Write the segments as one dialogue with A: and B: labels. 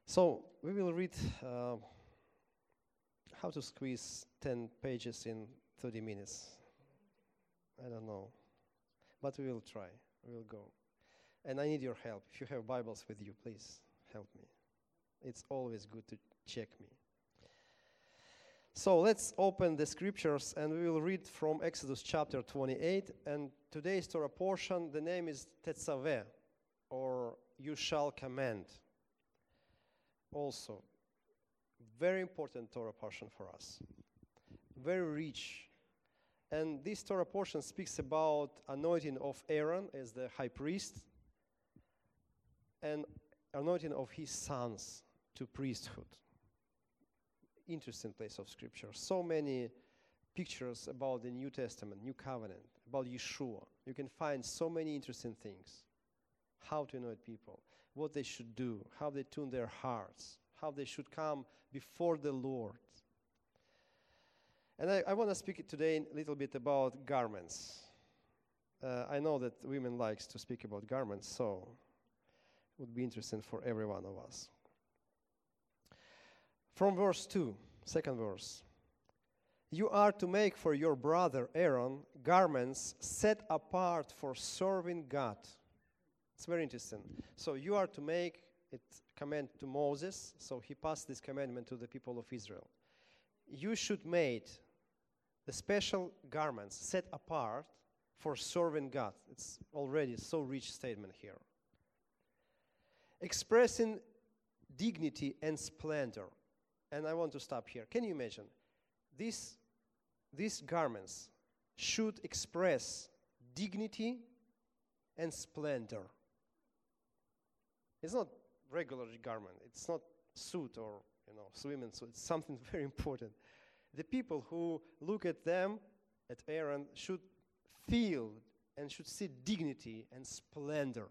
A: So we will read how to squeeze 10 pages in 30 minutes. I don't know, but we will try. We will go. And I need your help. If you have Bibles with you, please help me. It's always good to check me. So let's open the scriptures and we will read from Exodus chapter 28. And today's Torah portion, the name is Tetzaveh, or you shall command. Also, very important Torah portion for us. Very rich. And this Torah portion speaks about anointing of Aaron as the high priest and anointing of his sons to priesthood. Interesting place of scripture. So many pictures about the New Testament, New Covenant, about Yeshua. You can find so many interesting things. How to anoint people, what they should do, how they tune their hearts, how they should come before the Lord. And I want to speak today a little bit about garments. I know that women likes to speak about garments, so it would be interesting for every one of us. From verse 2, second verse. You are to make for your brother Aaron garments set apart for serving God. It's very interesting. So you are to make it command to Moses, so he passed this commandment to the people of Israel. You should make the special garments set apart for serving God. It's already so rich statement here. Expressing dignity and splendor. And I want to stop here. Can you imagine? These garments should express dignity and splendor. It's not regular garment. It's not suit or swimming suit. It's something very important. The people who look at them, at Aaron, should feel and should see dignity and splendor.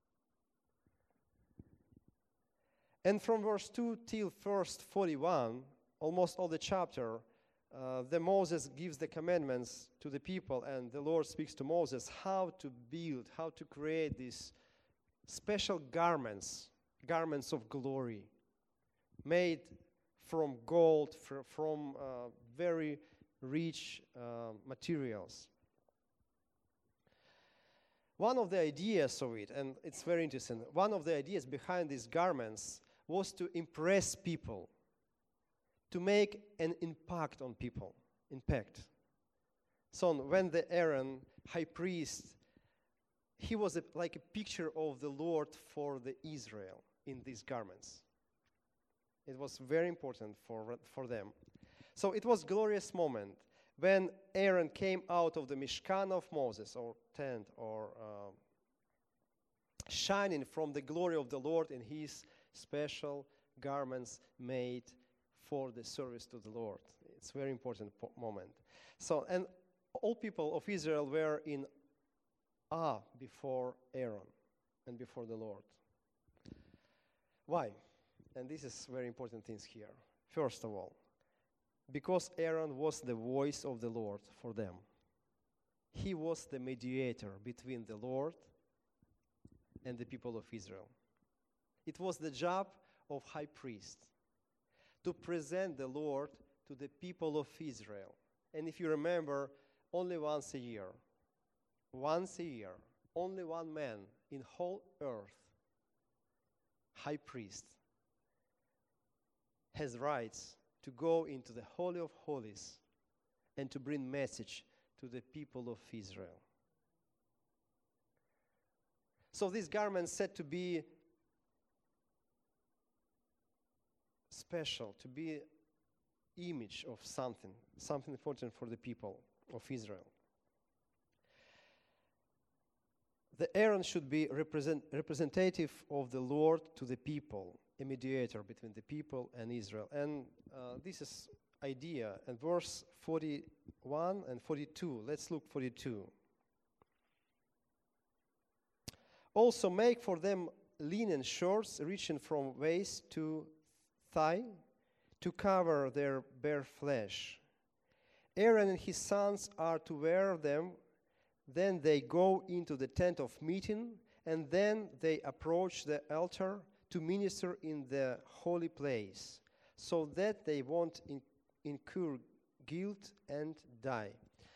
A: And from verse 2 till verse 41, almost all the chapter, Moses gives the commandments to the people, and the Lord speaks to Moses how to build, how to create these special garments of glory, made from gold, from very rich materials. One of the ideas of it, and it's very interesting, one of the ideas behind these garments was to impress people, to make an impact on people, impact. So when the Aaron, high priest, he was like a picture of the Lord for the Israel in these garments. It was very important for them. So it was a glorious moment when Aaron came out of the Mishkan of Moses, or tent, or shining from the glory of the Lord in his special garments made for the service to the Lord. It's a very important moment. So, and all people of Israel were in awe before Aaron and before the Lord. Why? And this is very important things here. First of all, because Aaron was the voice of the Lord for them. He was the mediator between the Lord and the people of Israel. It was the job of high priest to present the Lord to the people of Israel. And if you remember, only once a year, only one man in whole earth, high priest, has rights to go into the Holy of Holies and to bring message to the people of Israel. So these garments said to be special, to be image of something important for the people of Israel. The Aaron should be representative of the Lord to the people, a mediator between the people and Israel. And this is idea. And verse 41 and 42. Let's look 42. Also make for them linen shorts reaching from waist to thigh to cover their bare flesh. Aaron and his sons are to wear them. Then they go into the tent of meeting, and then they approach the altar to minister in the holy place, so that they won't incur guilt and die.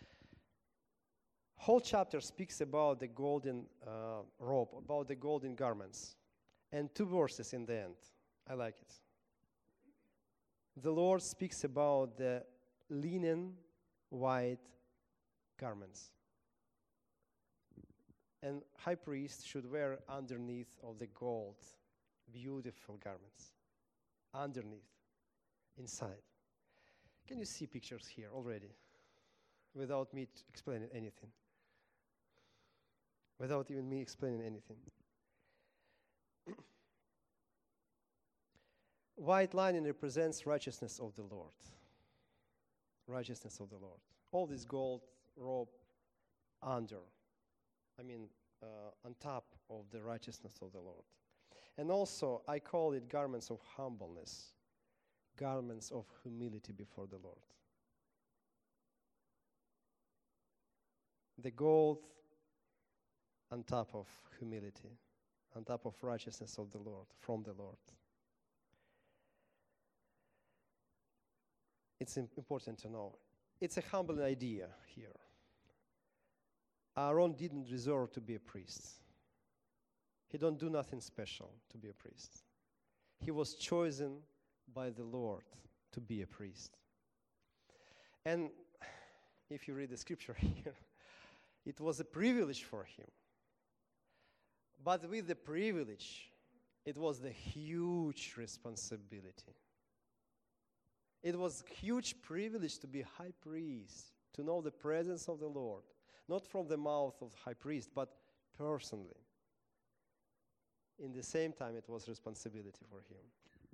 A: Whole chapter speaks about the golden robe, about the golden garments, and 2 verses in the end. I like it. The Lord speaks about the linen white garments. And high priest should wear underneath of the gold, beautiful garments. Underneath, inside. Can you see pictures here already? Without me explaining anything. Without even me explaining anything. White linen represents righteousness of the Lord. Righteousness of the Lord. All this gold robe under. On top of the righteousness of the Lord. And also, I call it garments of humbleness. Garments of humility before the Lord. The gold on top of humility, on top of righteousness of the Lord, from the Lord. It's important to know. It's a humble idea here. Aaron didn't deserve to be a priest. He don't do nothing special to be a priest. He was chosen by the Lord to be a priest. And if you read the scripture here, it was a privilege for him. But with the privilege, it was the huge responsibility. It was a huge privilege to be high priest, to know the presence of the Lord, not from the mouth of the high priest, but personally. In the same time, it was responsibility for him.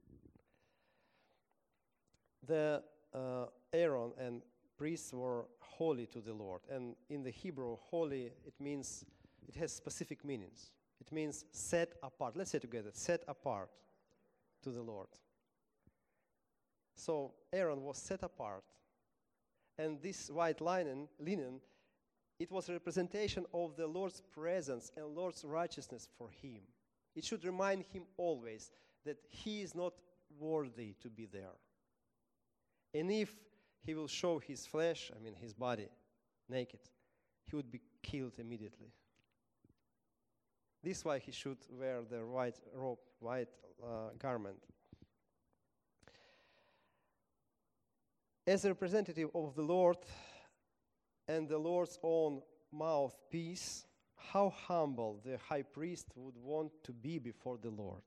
A: The Aaron and priests were holy to the Lord. And in the Hebrew, holy, it means, it has specific meanings. It means set apart. Let's say together, set apart to the Lord. So Aaron was set apart. And this white linen, it was a representation of the Lord's presence and Lord's righteousness for him. It should remind him always that he is not worthy to be there. And if he will show his flesh, his body, naked, he would be killed immediately. This is why he should wear the white robe, white garment. As a representative of the Lord and the Lord's own mouthpiece, how humble the high priest would want to be before the Lord.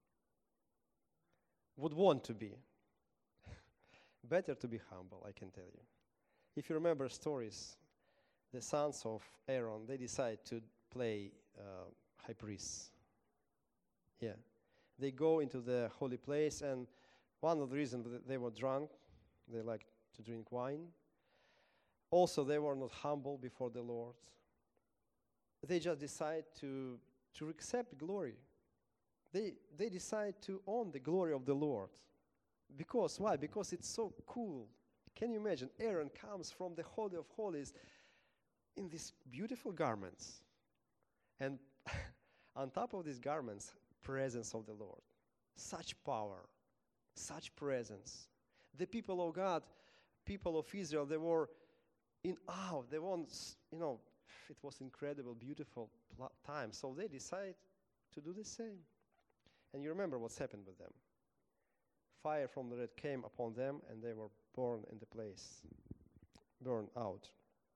A: Would want to be. Better to be humble, I can tell you. If you remember stories, the sons of Aaron, they decide to play high priests. Yeah. They go into the holy place, and one of the reasons they were drunk, they liked to drink wine. Also, they were not humble before the Lord. They just decide to accept glory. They decide to own the glory of the Lord. Because, why? Because it's so cool. Can you imagine? Aaron comes from the Holy of Holies in these beautiful garments. And on top of these garments, presence of the Lord. Such power, such presence. The people of God, people of Israel, they were in awe. They want, it was incredible, beautiful time. So they decide to do the same. And you remember what's happened with them. Fire from the red came upon them, and they were burned in the place, burned out.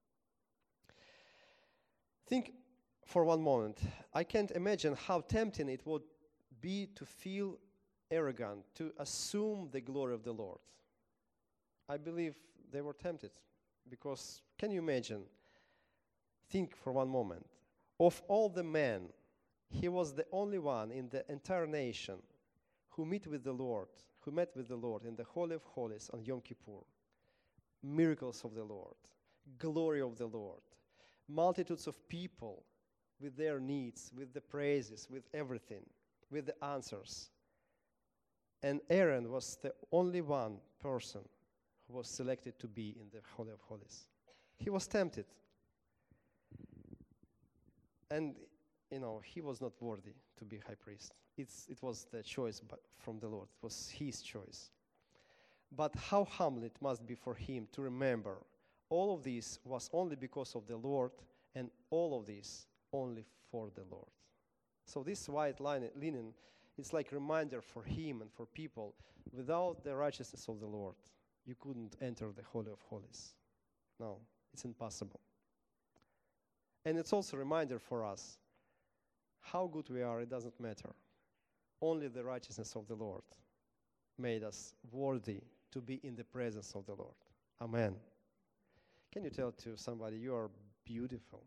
A: Think for one moment. I can't imagine how tempting it would be to feel arrogant, to assume the glory of the Lord. I believe they were tempted, because can you imagine? Think for one moment. Of all the men, he was the only one in the entire nation who met with the Lord in the Holy of Holies on Yom Kippur. Miracles of the Lord, glory of the Lord, multitudes of people with their needs, with the praises, with everything, with the answers. And Aaron was the only one person who was selected to be in the Holy of Holies. He was tempted. And he was not worthy to be high priest. It was the choice from the Lord. It was his choice. But how humble it must be for him to remember all of this was only because of the Lord, and all of this only for the Lord. So this white linen, it's like a reminder for him and for people. Without the righteousness of the Lord, you couldn't enter the Holy of Holies. No, it's impossible. And it's also a reminder for us, how good we are, it doesn't matter. Only the righteousness of the Lord made us worthy to be in the presence of the Lord. Amen. Can you tell to somebody, you are beautiful?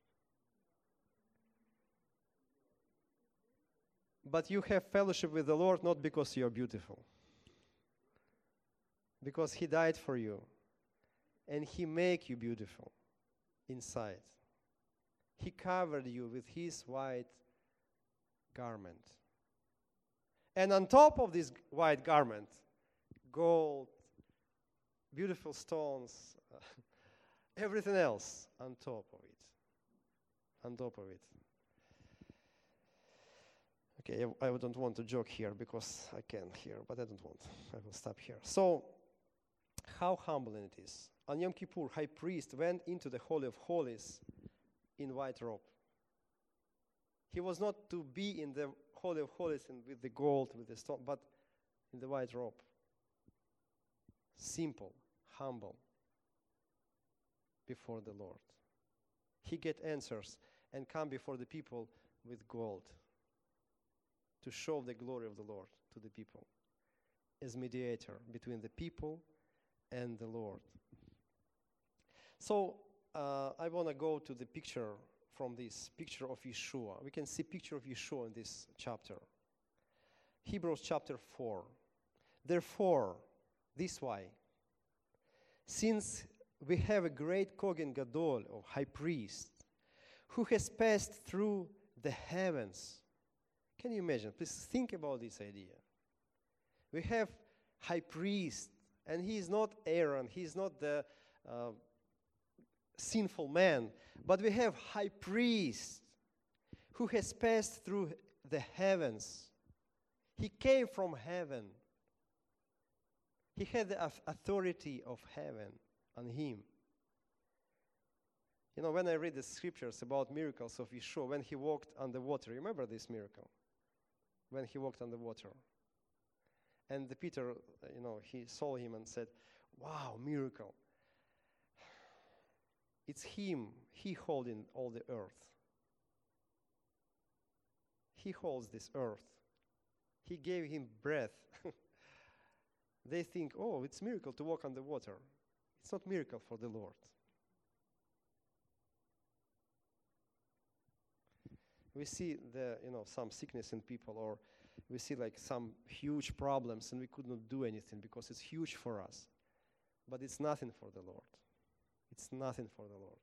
A: But you have fellowship with the Lord not because you are beautiful. Because he died for you. And he made you beautiful inside. He covered you with his white garment. And on top of this white garment, gold, beautiful stones, everything else on top of it. On top of it. Okay, I don't want to joke here because I can here, but I don't want. I will stop here. So, how humbling it is. On Yom Kippur, high priest went into the Holy of Holies in white robe. He was not to be in the Holy of Holies and with the gold, with the stone, but in the white robe. Simple, humble, before the Lord. He get answers and come before the people with gold to show the glory of the Lord to the people as mediator between the people and the Lord. So I want to go to the picture from this picture of Yeshua. We can see picture of Yeshua in this chapter. Hebrews chapter 4. Therefore, this why, since we have a great Kohen Gadol, or high priest, who has passed through the heavens. Can you imagine? Please think about this idea. We have high priest, and he is not Aaron, he is not the sinful man, but we have high priest who has passed through the heavens. He came from heaven. He had the authority of heaven on him. You know, when I read the scriptures about miracles of Yeshua, when he walked on the water, remember this miracle? When he walked on the water. And the Peter, he saw him and said, wow, miracle. It's him. He holding all the earth. He holds this earth. He gave him breath. They think, oh, it's miracle to walk on the water. It's not miracle for the Lord. We see some sickness in people, or we see like some huge problems and we could not do anything because it's huge for us. But it's nothing for the Lord. It's nothing for the Lord.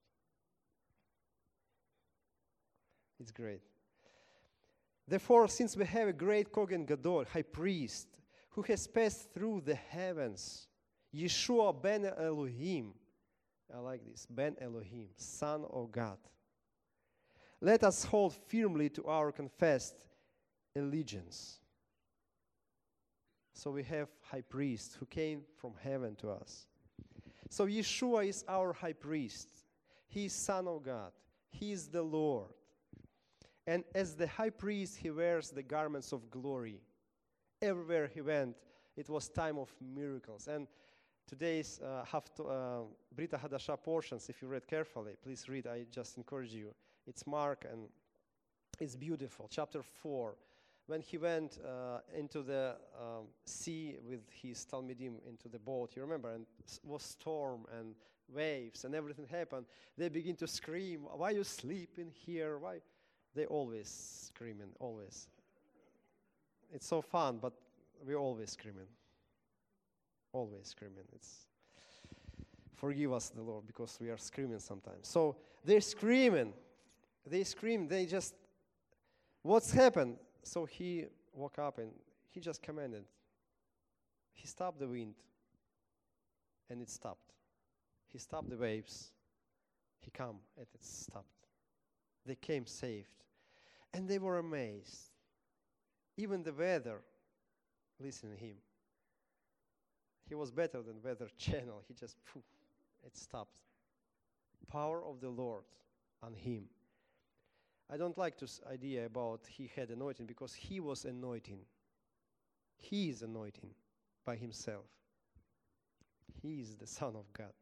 A: It's great. Therefore, since we have a great Kohen Gadol, high priest, who has passed through the heavens, Yeshua ben Elohim, I like this, ben Elohim, Son of God. Let us hold firmly to our confessed allegiance. So we have high priest who came from heaven to us. So Yeshua is our high priest. He is Son of God. He is the Lord. And as the high priest, he wears the garments of glory. Everywhere he went, it was time of miracles. And today's Brita Hadasha portions, if you read carefully, please read, I just encourage you. It's Mark, and it's beautiful. Chapter 4, when he went into the sea with his Talmidim, into the boat, you remember, and it was storm and waves and everything happened. They begin to scream, why you sleeping here? Why? They always screaming, always. It's so fun, but we're always screaming. Always screaming. Forgive us, the Lord, because we are screaming sometimes. So they're screaming. They scream. They just, what's happened? So he woke up and he just commanded. He stopped the wind, and it stopped. He stopped the waves. He came, and it stopped. They came saved. And they were amazed. Even the weather listened to him. He was better than Weather Channel. He just, poof, it stopped. Power of the Lord on him. I don't like this idea about he had anointing, because he was anointing. He is anointing by himself. He is the Son of God.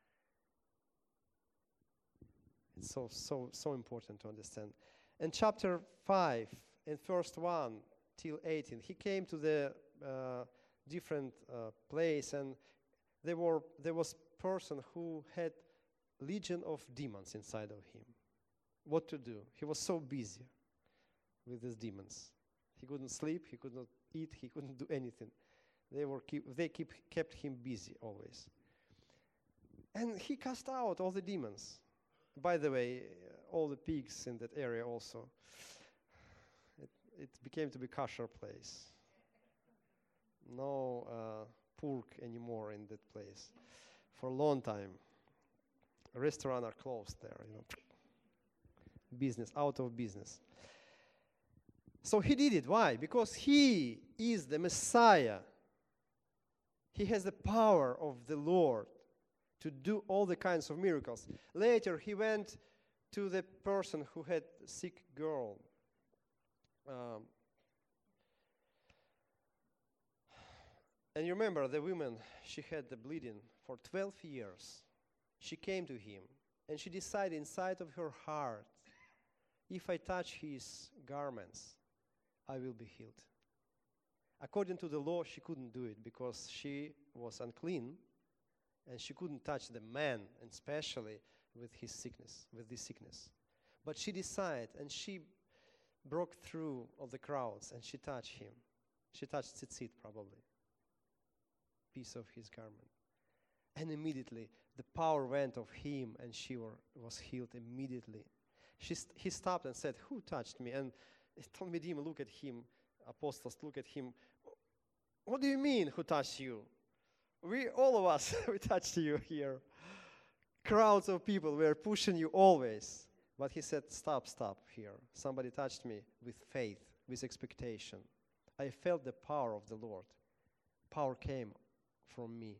A: It's so important to understand. In chapter 5, in verse 1 till 18, he came to the different place, and there was person who had legion of demons inside of him. What to do? He was so busy with these demons. He couldn't sleep, he could not eat, he couldn't do anything. They kept him busy always. And he cast out all the demons. By the way, all the pigs in that area also. It became to be kosher place. No pork anymore in that place. For a long time. Restaurants are closed there, Business, out of business. So he did it. Why? Because he is the Messiah. He has the power of the Lord to do all the kinds of miracles. Later, he went to the person who had a sick girl. And you remember the woman, she had the bleeding for 12 years. She came to him, and she decided inside of her heart, if I touch his garments, I will be healed. According to the law, she couldn't do it because she was unclean, and she couldn't touch the man, and especially with his sickness, with this sickness. But she decided, and she broke through all the crowds, and she touched him. She touched tzitzit, probably, piece of his garment. And immediately, the power went of him, and she was healed immediately. He stopped and said, "Who touched me?" And Talmidim look at him, apostles look at him. "What do you mean, who touched you? All of us, we touched you here. Crowds of people were pushing you always." But he said, stop here. Somebody touched me with faith, with expectation. I felt the power of the Lord. Power came from me.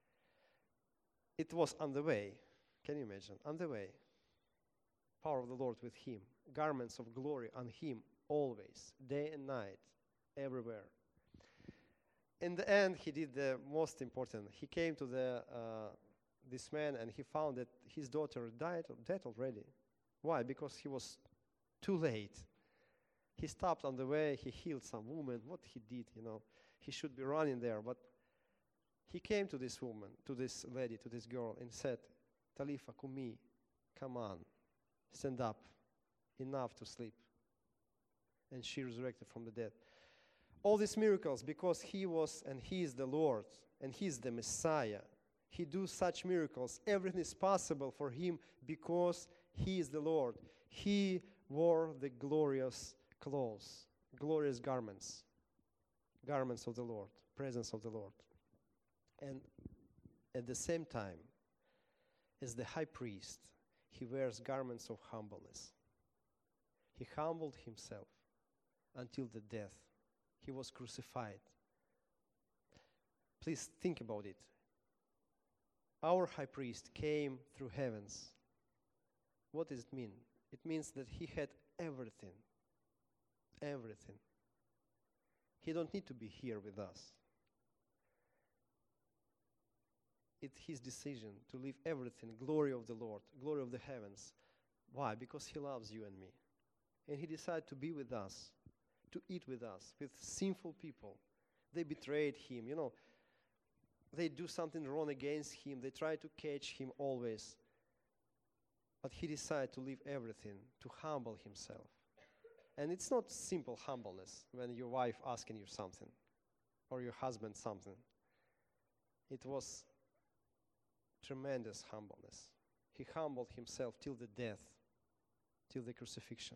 A: It was on the way. Can you imagine? On the way. Power of the Lord with him. Garments of glory on him always, day and night, everywhere. In the end, he did the most important. He came to this man, and he found that his daughter died already. Why? Because he was too late. He stopped on the way. He healed some woman. What he did, he should be running there. But he came to this woman, to this lady, to this girl, and said, "Talitha kumi, come on, stand up. Enough to sleep." And she resurrected from the dead. All these miracles, because he was and he is the Lord, and he is the Messiah. He do such miracles. Everything is possible for him because he is the Lord. He wore the glorious clothes, glorious garments, garments of the Lord, presence of the Lord. And at the same time, as the high priest, he wears garments of humbleness. He humbled himself until the death. He was crucified. Please think about it. Our high priest came through heavens. What does it mean? It means that he had everything. Everything. He don't need to be here with us. It's his decision to leave everything, glory of the Lord, glory of the heavens. Why? Because he loves you and me. And he decided to be with us, to eat with us, with sinful people. They betrayed him, They do something wrong against him. They try to catch him always. But he decided to leave everything, to humble himself. And it's not simple humbleness when your wife asking you something or your husband something. It was tremendous humbleness. He humbled himself till the death, till the crucifixion.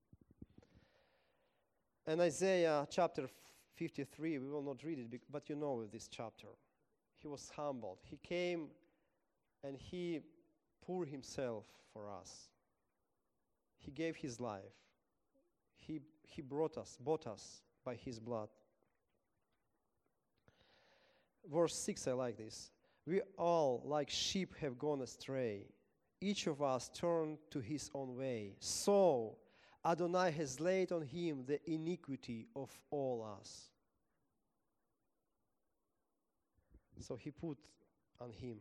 A: And Isaiah chapter 53, we will not read it, but you know this chapter. He was humbled. He came and he poured himself for us. He gave his life. He bought us by his blood. Verse 6, I like this. We all, like sheep, have gone astray. Each of us turned to his own way. So Adonai has laid on him the iniquity of all us. So he put on him.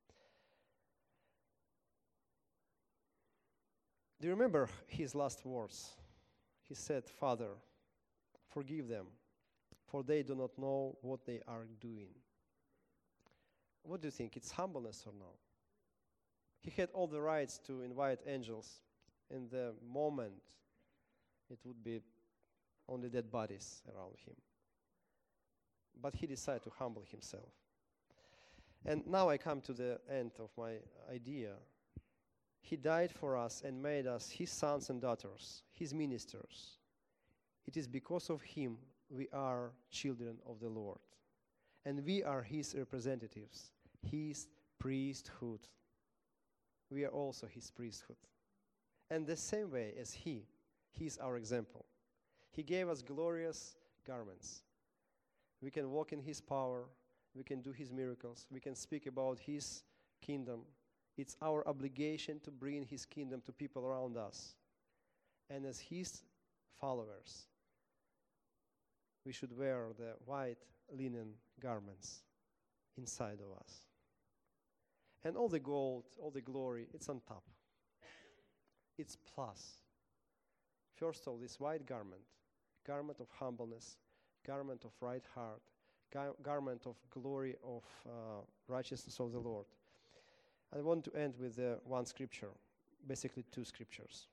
A: Do you remember his last words? He said, Father, forgive them, for they do not know what they are doing. What do you think? It's humbleness or no? He had all the rights to invite angels. In the moment, it would be only dead bodies around him. But he decided to humble himself. And now I come to the end of my idea. He died for us and made us his sons and daughters, his ministers. It is because of him we are children of the Lord. And we are his representatives, his priesthood. We are also his priesthood. And the same way as he is our example. He gave us glorious garments. We can walk in his power. We can do his miracles. We can speak about his kingdom. It's our obligation to bring his kingdom to people around us. And as his followers, we should wear the white linen garments inside of us. And all the gold, all the glory, it's on top. It's plus. First of all, this white garment of humbleness, garment of right heart, garment of glory of righteousness of the Lord. I want to end with one scripture, basically two scriptures.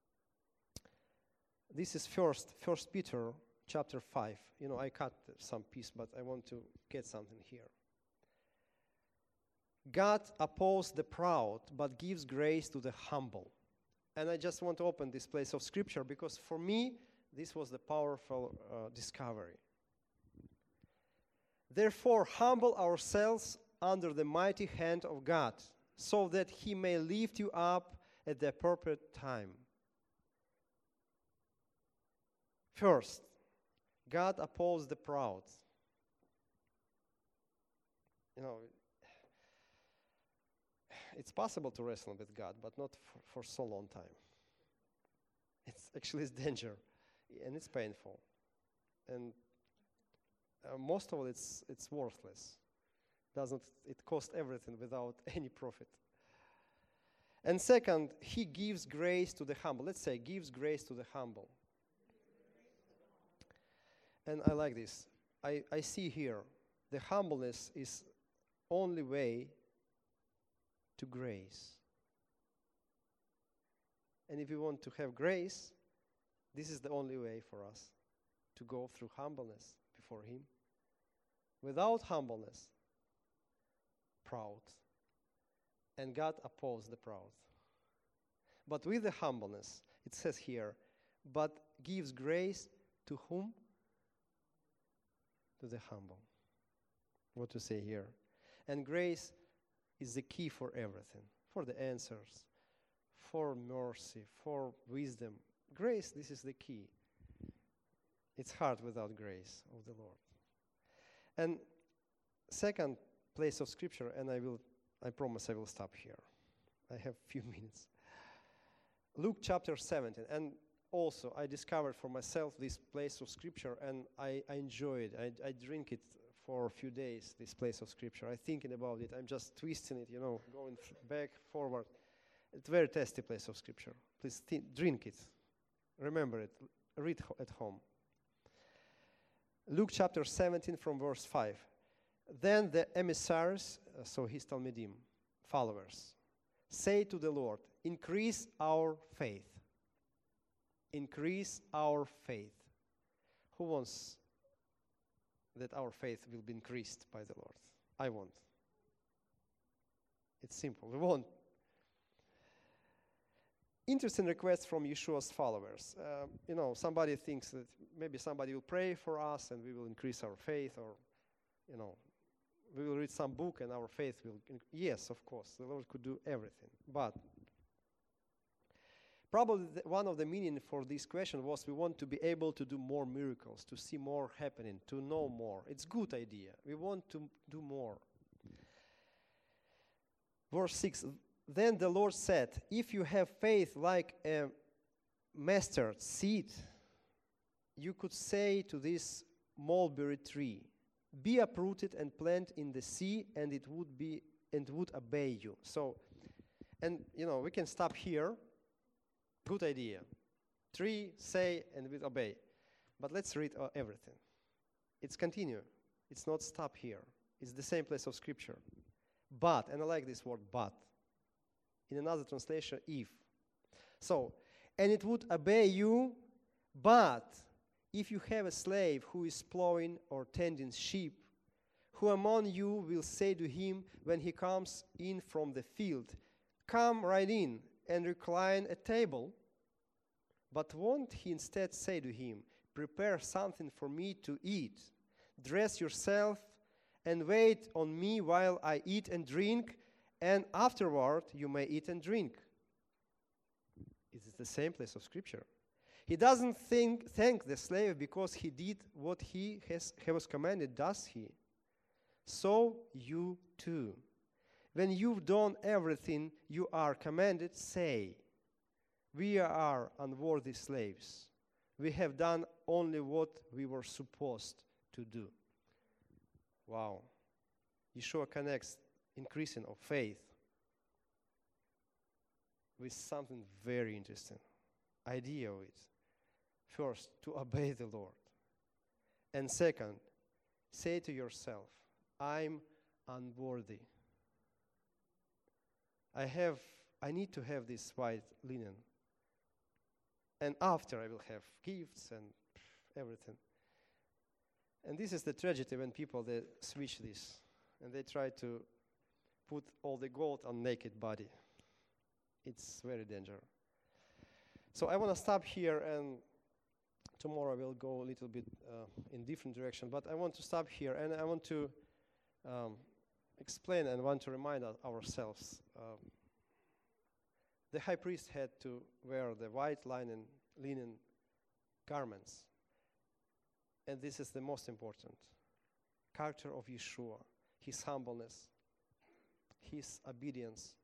A: This is First Peter chapter 5. You know, I cut some piece, but I want to get something here. God opposes the proud, but gives grace to the humble. And I just want to open this place of scripture because for me, this was the powerful discovery. Therefore, humble ourselves under the mighty hand of God, so that he may lift you up at the appropriate time. First, God opposes the proud. You know, it's possible to wrestle with God, but not for so long time. It's danger, and it's painful, and most of it it's worthless. It costs everything without any profit. And second, he gives grace to the humble. Let's say, gives grace to the humble. And I like this. I see here, the humbleness is only way to grace. And if we want to have grace, this is the only way for us to go through humbleness before him. Without humbleness, proud. And God opposes the proud. But with the humbleness, it says here, but gives grace to whom? To the humble. What to say here? And grace is the key for everything, for the answers, for mercy, for wisdom. Grace, this is the key. It's hard without grace of the Lord. And second place of scripture, and I promise I will stop here. I have a few minutes. Luke chapter 17, and also I discovered for myself this place of scripture, and I enjoy it. I drink it for a few days, this place of scripture. I'm thinking about it. I'm just twisting it, going back, forward. It's a very tasty place of scripture. Please drink it. Remember it. Read at home. Luke chapter 17 from verse 5. Then the emissaries, so his Talmidim, followers, say to the Lord, increase our faith. Increase our faith. Who wants that our faith will be increased by the Lord? I want. It's simple. We want. Interesting request from Yeshua's followers. Somebody thinks that maybe somebody will pray for us and we will increase our faith, or, we will read some book and our faith will. Yes, of course, the Lord could do everything. But Probably one of the meaning for this question was we want to be able to do more miracles, to see more happening, to know more. It's a good idea. We want to do more. Verse 6, then the Lord said, if you have faith like a mustard seed, you could say to this mulberry tree, be uprooted and planted in the sea, and it would obey you. So, and we can stop here. Good idea. Tree, say, and will obey. But let's read everything. It's continue. It's not stop here. It's the same place of Scripture. But, and I like this word, but. In another translation, if. So, and it would obey you, but if you have a slave who is plowing or tending sheep, who among you will say to him when he comes in from the field, come right in and recline at table, but won't he instead say to him, prepare something for me to eat, dress yourself, and wait on me while I eat and drink, and afterward you may eat and drink? It is the same place of Scripture. He doesn't thank the slave because he did what he was commanded, does he? So you too. When you've done everything you are commanded, say, we are unworthy slaves. We have done only what we were supposed to do. Wow. Yeshua connects increasing of faith with something very interesting. Idea of it. First, to obey the Lord. And second, say to yourself, I'm unworthy. I need to have this white linen. And after I will have gifts and everything. And this is the tragedy when people, they switch this. And they try to put all the gold on naked body. It's very dangerous. So I want to stop here, and tomorrow I will go a little bit in different direction. But I want to stop here, and I want to explain and want to remind ourselves. The high priest had to wear the white linen garments. And this is the most important. Character of Yeshua, his humbleness, his obedience.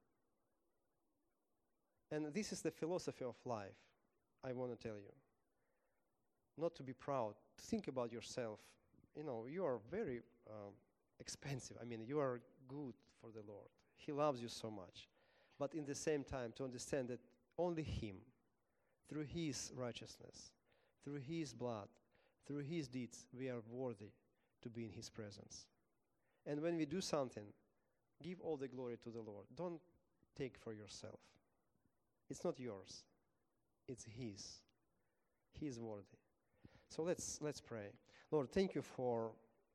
A: And this is the philosophy of life, I want to tell you. Not to be proud, to think about yourself. You are very expensive. You are good for the Lord. He loves you so much. But in the same time, to understand that only Him, through His righteousness, through His blood, through His deeds, we are worthy to be in His presence. And when we do something, give all the glory to the Lord. Don't take for yourself. It's not yours. It's His. He is worthy. So let's pray. Lord, thank you for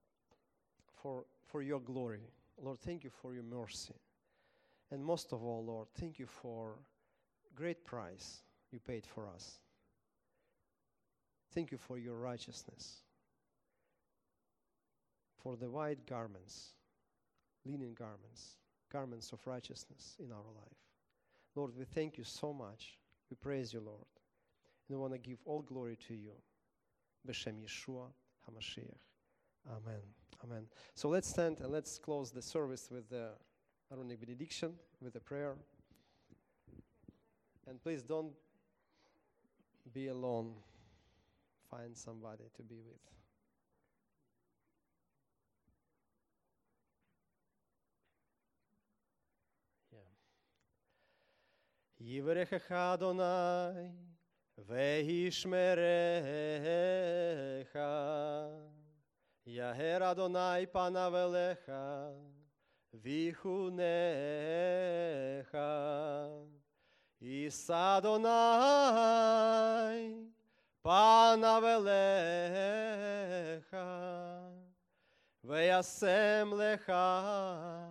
A: your glory. Lord, thank you for your mercy. And most of all, Lord, thank you for great price you paid for us. Thank you for your righteousness, for the white garments, linen garments, garments of righteousness in our life. Lord, we thank you so much. We praise you, Lord. And we want to give all glory to you. B'Shem Yeshua HaMashiach. Amen. Amen. So let's stand and let's close the service with the Aaronic benediction, with a prayer. And please don't be alone. Find somebody to be with. Yivrechecha Adonai ve'ishmerecha Yaher Adonai panav elecha vichunecha Yisa Adonai panav elecha ve'yasem lecha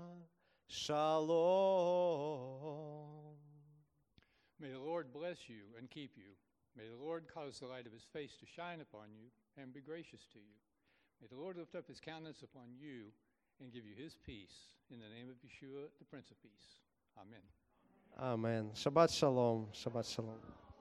A: shalom.
B: May the Lord bless you and keep you. May the Lord cause the light of his face to shine upon you and be gracious to you. May the Lord lift up his countenance upon you and give you his peace. In the name of Yeshua, the Prince of Peace. Amen.
A: Amen. Shabbat shalom. Shabbat shalom.